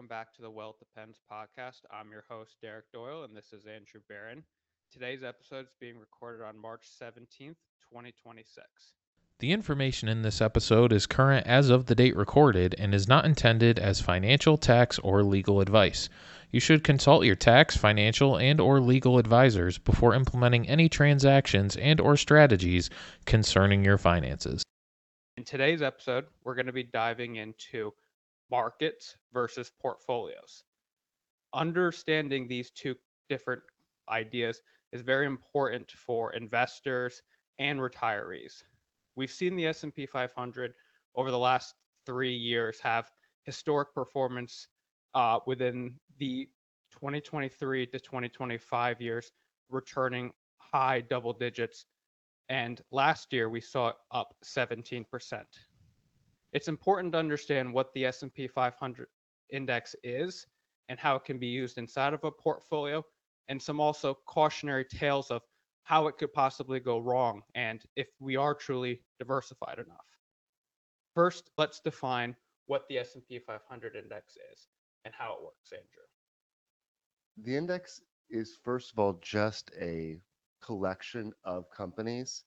welcome back to the Wealth Depends podcast. I'm your host, Derek Doyle, and this is Andrew Barron. Today's episode is being recorded on March 17th, 2026. The information in this episode is current as of the date recorded and is not intended as financial, tax, or legal advice. You should consult your tax, financial, and or legal advisors before implementing any transactions and or strategies concerning your finances. In today's episode, we're going to be diving into markets versus portfolios. Understanding these two different ideas is very important for investors and retirees. We've seen the S&P 500 over the last 3 years have historic performance within the 2023 to 2025 years, returning high double digits. And last year we saw it up 17%. It's important to understand what the S&P 500 index is and how it can be used inside of a portfolio, and some also cautionary tales of how it could possibly go wrong and if we are truly diversified enough. First, let's define what the S&P 500 index is and how it works, Andrew. The index is, first of all, just a collection of companies,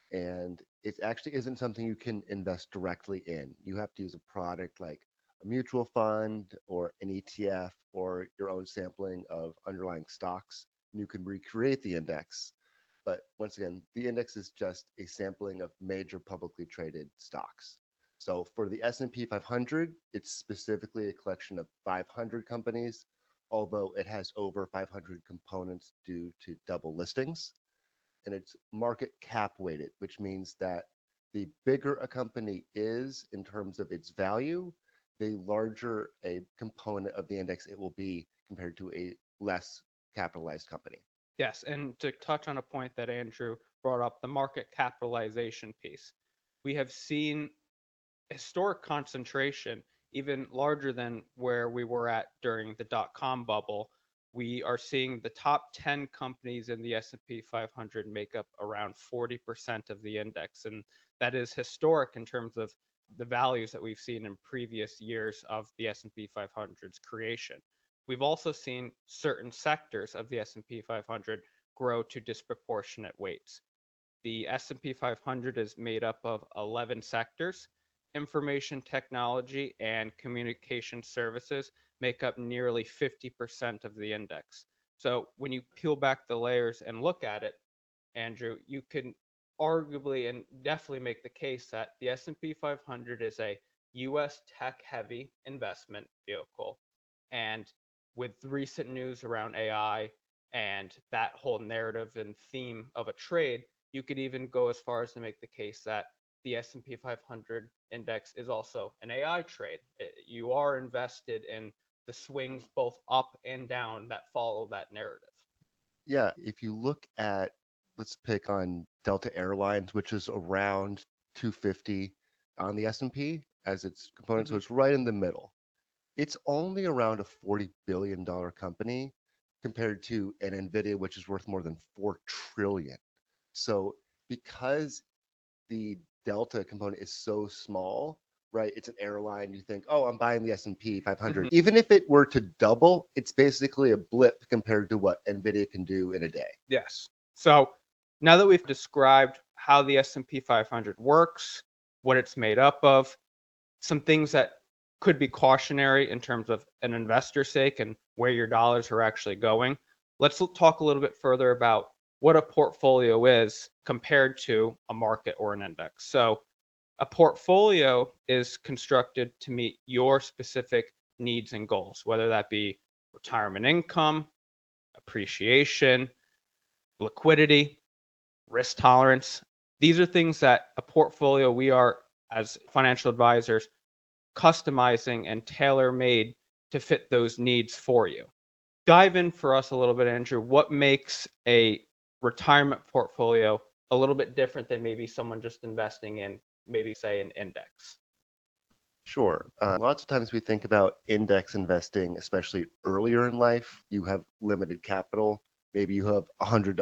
and it actually isn't something you can invest directly in. You have to use a product like a mutual fund or an ETF or your own sampling of underlying stocks. And you can recreate the index. But once again, the index is just a sampling of major publicly traded stocks. So for the S&P 500, it's specifically a collection of 500 companies, although it has over 500 components due to double listings. And it's market cap weighted, which means that the bigger a company is in terms of its value, the larger a component of the index it will be compared to a less capitalized company. Yes, and to touch on a point that Andrew brought up, the market capitalization piece. We have seen historic concentration, even larger than where we were at during the dot-com bubble. We are seeing the top 10 companies in the S&P 500 make up around 40% of the index, and that is historic in terms of the values that we've seen in previous years of the S&P 500's creation. We've also seen certain sectors of the S&P 500 grow to disproportionate weights. The S&P 500 is made up of 11 sectors. Information technology and communication services make up nearly 50% of the index. So when you peel back the layers and look at it, Andrew, you can arguably and definitely make the case that the S&P 500 is a US tech heavy investment vehicle. And with recent news around AI and that whole narrative and theme of a trade, you could even go as far as to make the case that the S&P 500 index is also an AI trade. You are invested in the swings both up and down that follow that narrative. Yeah, if you look at, let's pick on Delta Airlines, which is around 250 on the S&P as its component, so it's right in the middle. It's only around a $40 billion company compared to an Nvidia, which is worth more than 4 trillion. So because the Delta component is so small, right? It's an airline. You think, oh, I'm buying the S&P 500. Even if it were to double, it's basically a blip compared to what Nvidia can do in a day. Yes. So now that we've described how the S&P 500 works, what it's made up of, some things that could be cautionary in terms of an investor's sake and where your dollars are actually going, let's talk a little bit further about what a portfolio is compared to a market or an index. So a portfolio is constructed to meet your specific needs and goals, whether that be retirement income, appreciation, liquidity, risk tolerance. These are things that a portfolio, we are as financial advisors customizing and tailor-made to fit those needs for you. Dive in for us a little bit, Andrew. What makes a retirement portfolio a little bit different than maybe someone just investing in, maybe say, an index? Sure. Lots of times we think about index investing, especially earlier in life. You have limited capital. Maybe you have $100,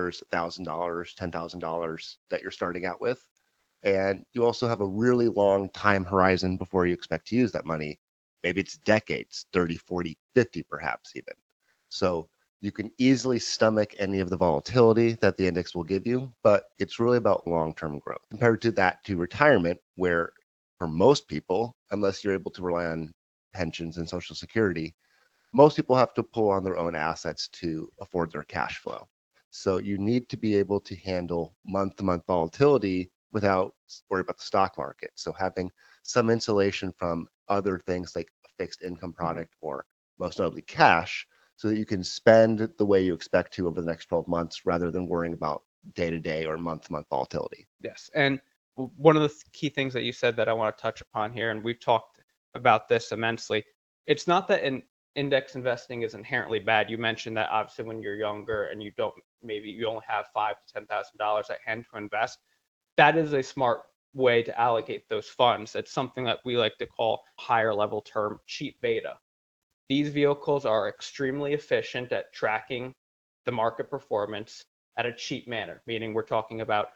$1,000, $10,000 that you're starting out with. And you also have a really long time horizon before you expect to use that money. Maybe it's decades, 30, 40, 50 perhaps even. So you can easily stomach any of the volatility that the index will give you, but it's really about long-term growth. Compared to that to retirement, where for most people, unless you're able to rely on pensions and Social Security, most people have to pull on their own assets to afford their cash flow. So you need to be able to handle month-to-month volatility without worry about the stock market. So having some insulation from other things like a fixed income product or most notably cash, so that you can spend the way you expect to over the next 12 months rather than worrying about day-to-day or month-to-month volatility. Yes. And one of the key things that you said that I want to touch upon here, and we've talked about this immensely, it's not that index investing is inherently bad. You mentioned that obviously when you're younger and maybe you only have $5,000 to $10,000 at hand to invest, that is a smart way to allocate those funds. It's something that we like to call higher level term cheap beta. These vehicles are extremely efficient at tracking the market performance at a cheap manner, meaning we're talking about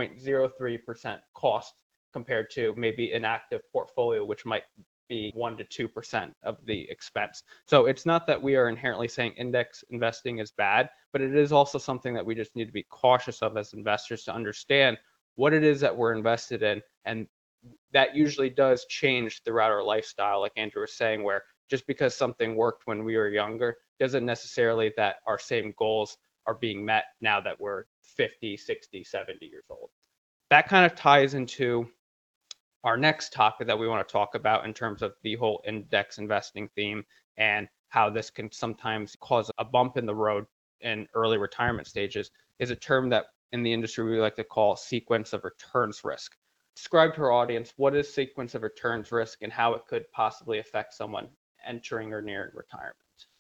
0.03% cost compared to maybe an active portfolio, which might be 1 to 2% of the expense. So it's not that we are inherently saying index investing is bad, but it is also something that we just need to be cautious of as investors to understand what it is that we're invested in. And that usually does change throughout our lifestyle, like Andrew was saying, where just because something worked when we were younger doesn't necessarily that our same goals are being met now that we're 50, 60, 70 years old. That kind of ties into our next topic that we want to talk about in terms of the whole index investing theme and how this can sometimes cause a bump in the road in early retirement stages is a term that in the industry we like to call sequence of returns risk. Describe to our audience what is sequence of returns risk and how it could possibly affect someone entering or nearing retirement.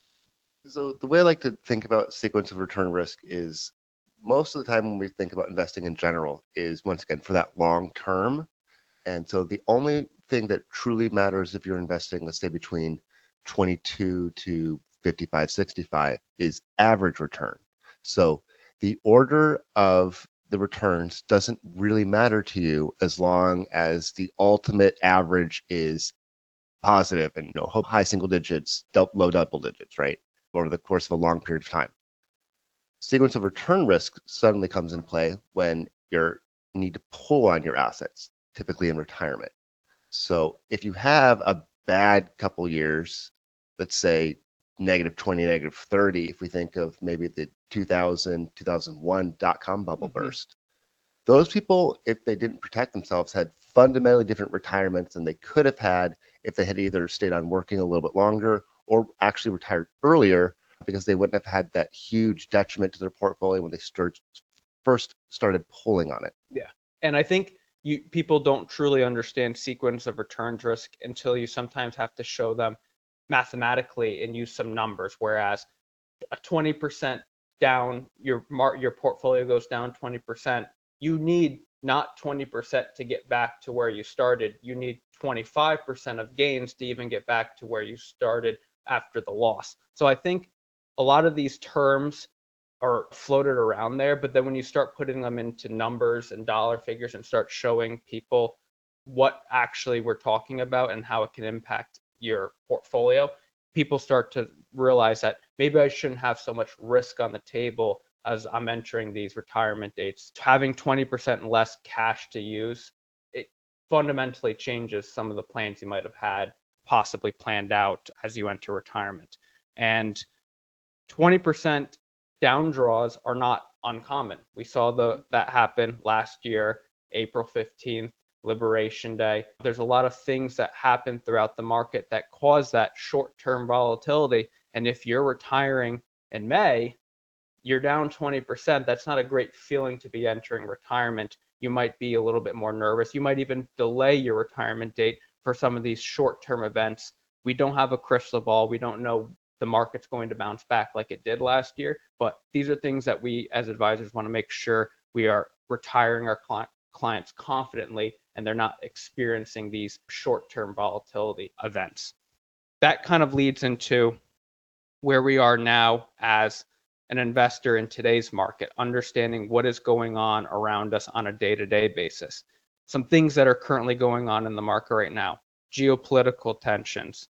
So the way I like to think about sequence of return risk is most of the time when we think about investing in general is once again for that long term. And so the only thing that truly matters if you're investing, let's say between 22 to 55, 65 is average return. So the order of the returns doesn't really matter to you as long as the ultimate average is positive and high single digits, low double digits, right? Over the course of a long period of time. Sequence of return risk suddenly comes in play when you need to pull on your assets, typically in retirement. So if you have a bad couple years, let's say -20, -30, if we think of maybe the 2000, 2001 dot-com bubble burst, those people, if they didn't protect themselves, had fundamentally different retirements than they could have had if they had either stayed on working a little bit longer or actually retired earlier, because they wouldn't have had that huge detriment to their portfolio when they first started pulling on it. Yeah. And I think people don't truly understand sequence of returns risk until you sometimes have to show them mathematically and use some numbers, whereas a 20% down, your portfolio goes down 20%, you need not 20% to get back to where you started. You need 25% of gains to even get back to where you started after the loss. So I think a lot of these terms are floated around there, but then when you start putting them into numbers and dollar figures and start showing people what actually we're talking about and how it can impact your portfolio, people start to realize that maybe I shouldn't have so much risk on the table as I'm entering these retirement dates. Having 20% less cash to use, it fundamentally changes some of the plans you might have had possibly planned out as you enter retirement. And 20% down draws are not uncommon. We saw that happen last year, April 15th, Liberation Day. There's a lot of things that happen throughout the market that cause that short-term volatility. And if you're retiring in May, you're down 20%. That's not a great feeling to be entering retirement. You might be a little bit more nervous. You might even delay your retirement date for some of these short-term events. We don't have a crystal ball. We don't know the market's going to bounce back like it did last year. But these are things that we as advisors want to make sure we are retiring our clients confidently and they're not experiencing these short-term volatility events. That kind of leads into where we are now as an investor in today's market, understanding what is going on around us on a day-to-day basis. Some things that are currently going on in the market right now: geopolitical tensions,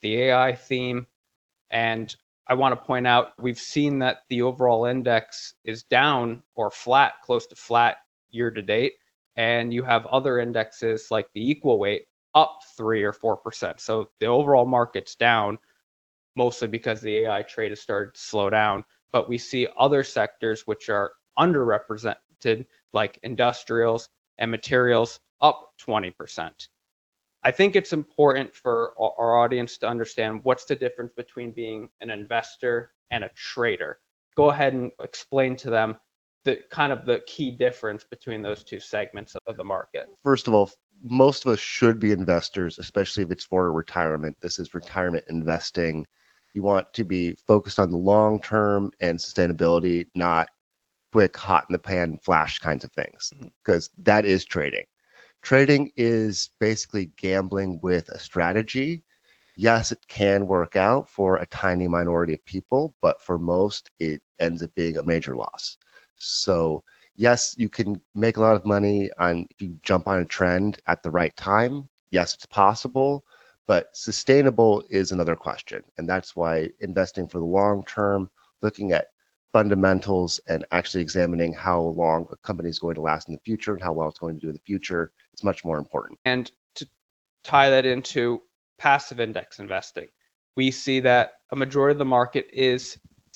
the AI theme. And I want to point out, we've seen that the overall index is down or flat, close to flat year to date. And you have other indexes like the equal weight up 3 or 4%. So the overall market's down, mostly because the AI trade has started to slow down. But we see other sectors which are underrepresented, like industrials and materials, up 20%. I think it's important for our audience to understand what's the difference between being an investor and a trader. Go ahead and explain to them the kind of the key difference between those two segments of the market. First of all, most of us should be investors, especially if it's for retirement. This is retirement investing. You want to be focused on the long term and sustainability, not quick, hot in the pan, flash kinds of things, because that is trading. Trading is basically gambling with a strategy. Yes, it can work out for a tiny minority of people, but for most, it ends up being a major loss. So, yes, you can make a lot of money if you jump on a trend at the right time. Yes, it's possible, but sustainable is another question. And that's why investing for the long term, looking at fundamentals and actually examining how long a company is going to last in the future and how well it's going to do in the future is much more important. And to tie that into passive index investing, we see that a majority of the market is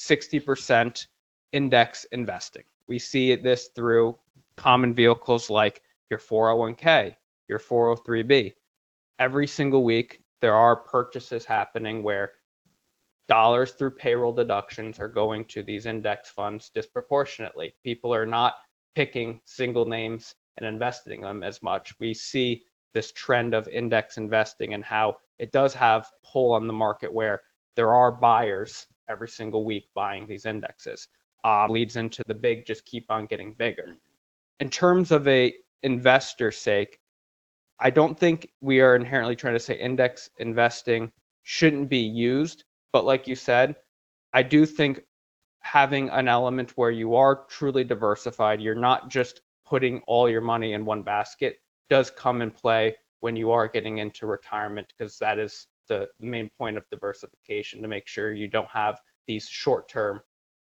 60% index investing. We see this through common vehicles like your 401k, your 403b. Every single week, there are purchases happening where dollars through payroll deductions are going to these index funds disproportionately. People are not picking single names and investing them as much. We see this trend of index investing and how it does have pull on the market where there are buyers every single week buying these indexes. Leads into the big just keep on getting bigger. In terms of a investor's sake, I don't think we are inherently trying to say index investing shouldn't be used. But like you said, I do think having an element where you are truly diversified, you're not just putting all your money in one basket, does come in play when you are getting into retirement, because that is the main point of diversification, to make sure you don't have these short-term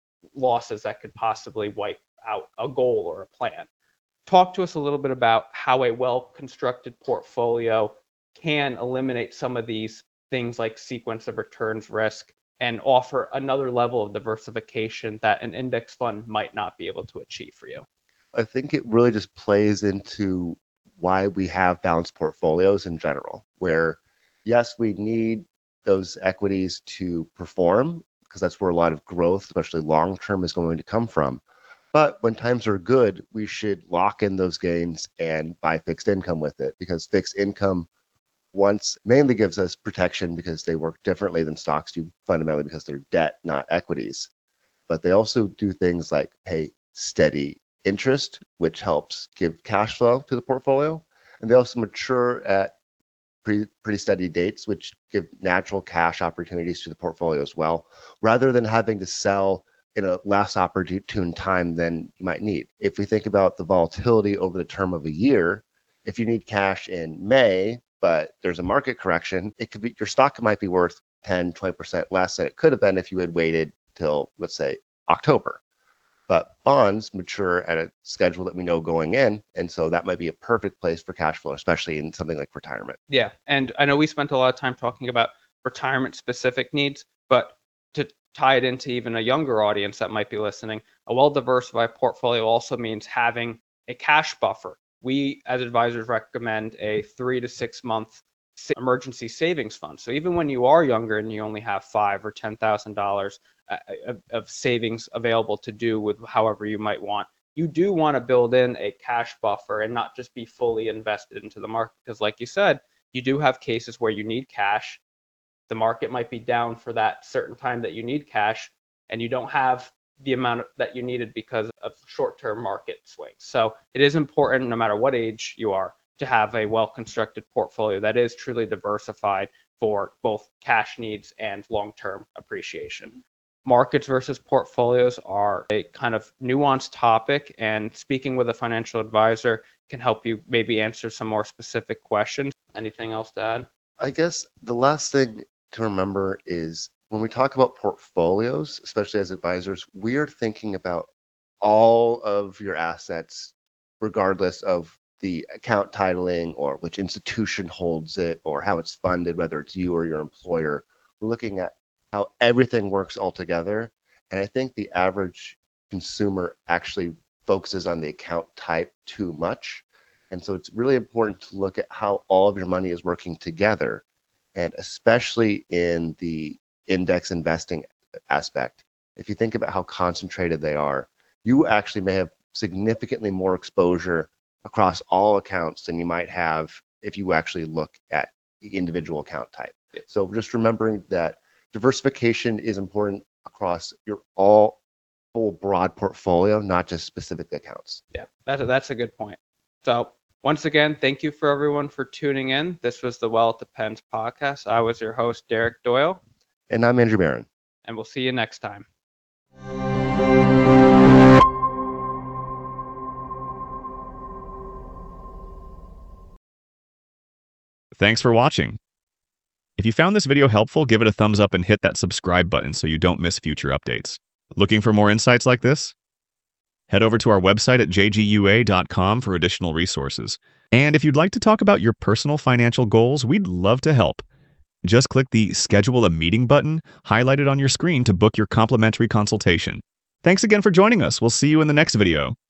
losses that could possibly wipe out a goal or a plan. Talk to us a little bit about how a well-constructed portfolio can eliminate some of these things like sequence of returns risk and offer another level of diversification that an index fund might not be able to achieve for you. I think it really just plays into why we have balanced portfolios in general, where yes, we need those equities to perform because that's where a lot of growth, especially long term, is going to come from. But when times are good, we should lock in those gains and buy fixed income with it, because fixed income once mainly gives us protection because they work differently than stocks do, fundamentally because they're debt, not equities. But they also do things like pay steady interest, which helps give cash flow to the portfolio. And they also mature at pretty steady dates, which give natural cash opportunities to the portfolio as well, rather than having to sell in a less opportune time than you might need. If we think about the volatility over the term of a year, if you need cash in May, but there's a market correction, it could be your stock might be worth 10, 20% less than it could have been if you had waited till, let's say, October. But bonds mature at a schedule that we know going in. And so that might be a perfect place for cash flow, especially in something like retirement. Yeah. And I know we spent a lot of time talking about retirement specific needs, but to tie it into even a younger audience that might be listening, a well-diversified portfolio also means having a cash buffer. We, as advisors, recommend a 3 to 6 month emergency savings fund. So even when you are younger and you only have $5,000 or $10,000 of savings available to do with however you might want, you do want to build in a cash buffer and not just be fully invested into the market. Because like you said, you do have cases where you need cash. The market might be down for that certain time that you need cash, and you don't have the amount that you needed because of short-term market swings. So it is important, no matter what age you are, to have a well-constructed portfolio that is truly diversified for both cash needs and long-term appreciation. Markets versus portfolios are a kind of nuanced topic, and speaking with a financial advisor can help you maybe answer some more specific questions. Anything else to add? I guess the last thing to remember is when we talk about portfolios, especially as advisors, we are thinking about all of your assets, regardless of the account titling or which institution holds it or how it's funded, whether it's you or your employer. We're looking at how everything works all together. And I think the average consumer actually focuses on the account type too much. And so it's really important to look at how all of your money is working together. And especially in the index investing aspect, if you think about how concentrated they are, you actually may have significantly more exposure across all accounts than you might have if you actually look at the individual account type. So just remembering that diversification is important across your full broad portfolio, not just specific accounts. Yeah, that's a good point. So once again, thank you for everyone for tuning in. This was the Well It Depends podcast. I was your host, Derek Doyle. And I'm Andrew Barron. And we'll see you next time. Thanks for watching. If you found this video helpful, give it a thumbs up and hit that subscribe button so you don't miss future updates. Looking for more insights like this? Head over to our website at jgua.com for additional resources. And if you'd like to talk about your personal financial goals, we'd love to help. Just click the Schedule a Meeting button highlighted on your screen to book your complimentary consultation. Thanks again for joining us. We'll see you in the next video.